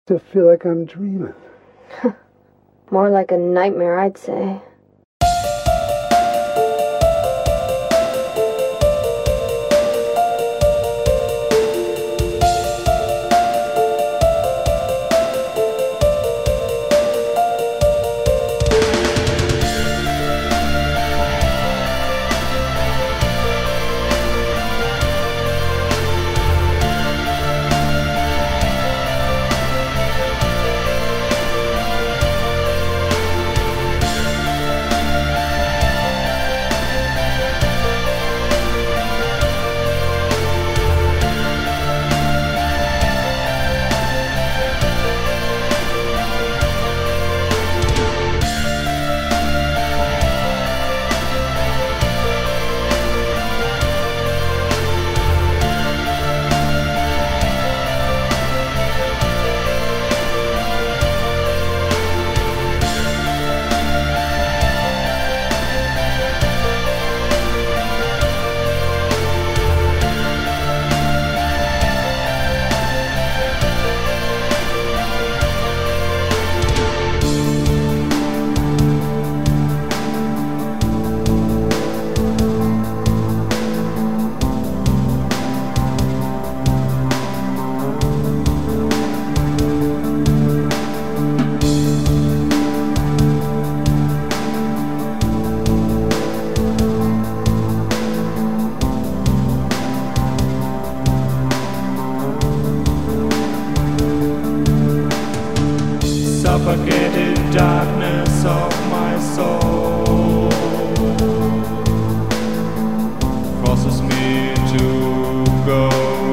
To feel like I'm dreaming. More like a nightmare, I'd say. Suffocated darkness of my soul forces me to go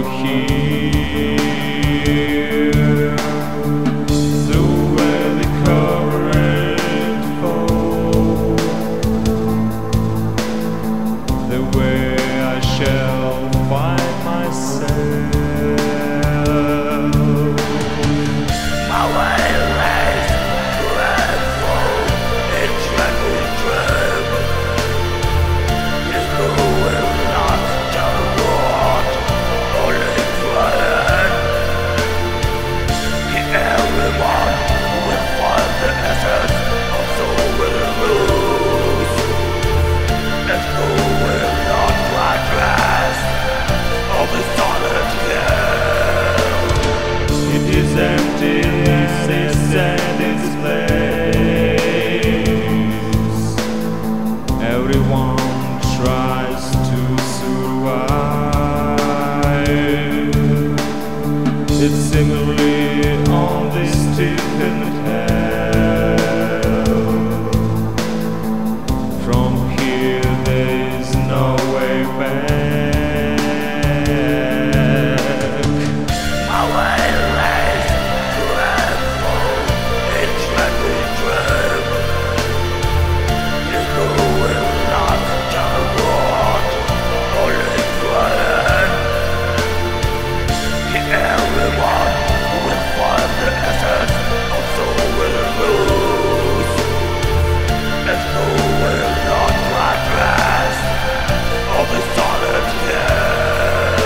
here through where the current flows, the way I shall find myself. My way lays dreadful in dreadful dream. People will not tell what, only dread. Everyone will find the essence of soul will lose. And who will not address all the solid hell. It is empty, it is and its place. Everyone tries to survive. It's seemingly on this stiffened hell. From here there's no way back. My way lays dreadful in dreadful dream. People will not tell what, only dread. Everyone will find the essence of soul will lose. And who will not address all the solid hell.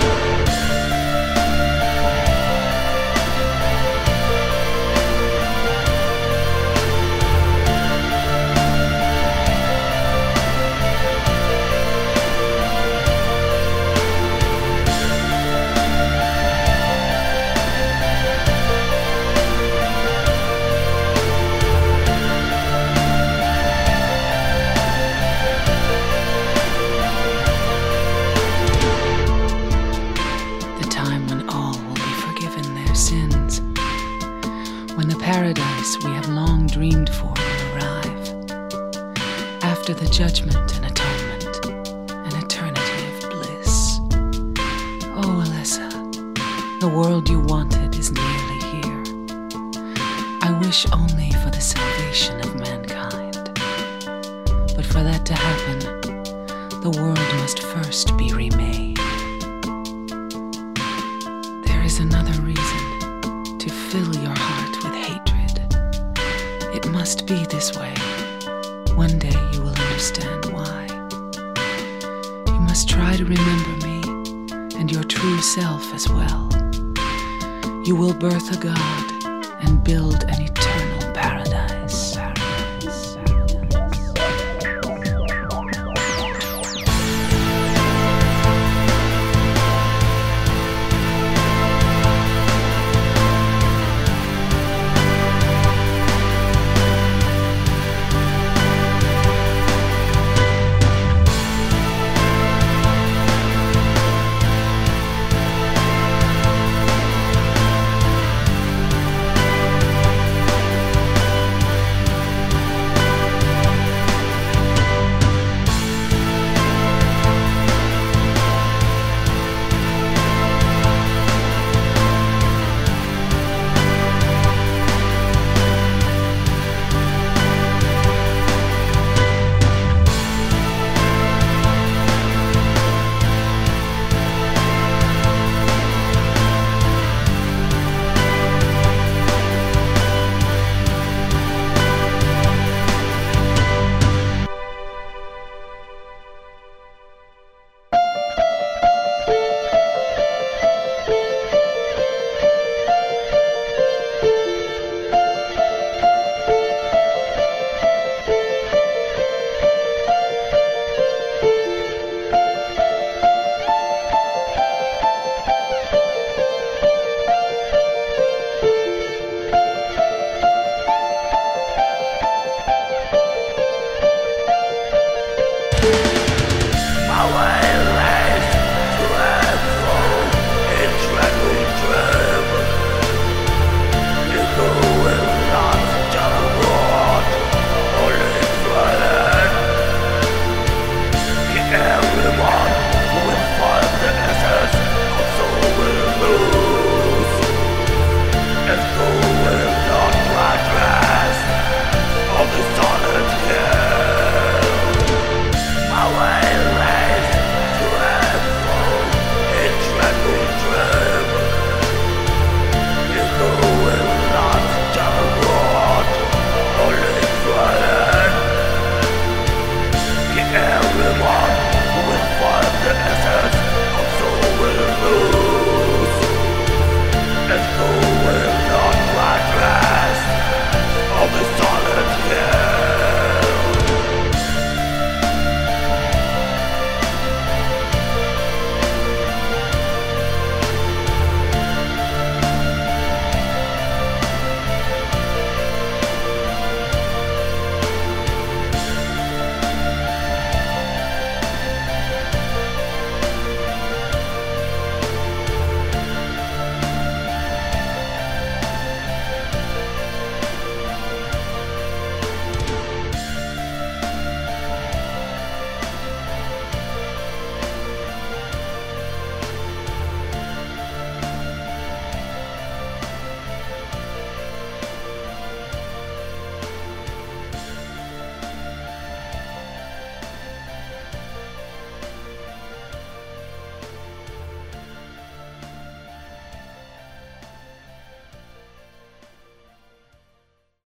The time when all will be forgiven their sins, when the paradise we have long dreamed for will arrive, after the judgment and atonement, an eternity of bliss. Oh, Alyssa, the world you wanted is nearly here. I wish only for the salvation of mankind. But for that to happen, the world must first be remade. There is another reason to fill your heart with hatred. It must be this way. One day you will understand why. You must try to remember me and your true self as well. You will birth a god and build an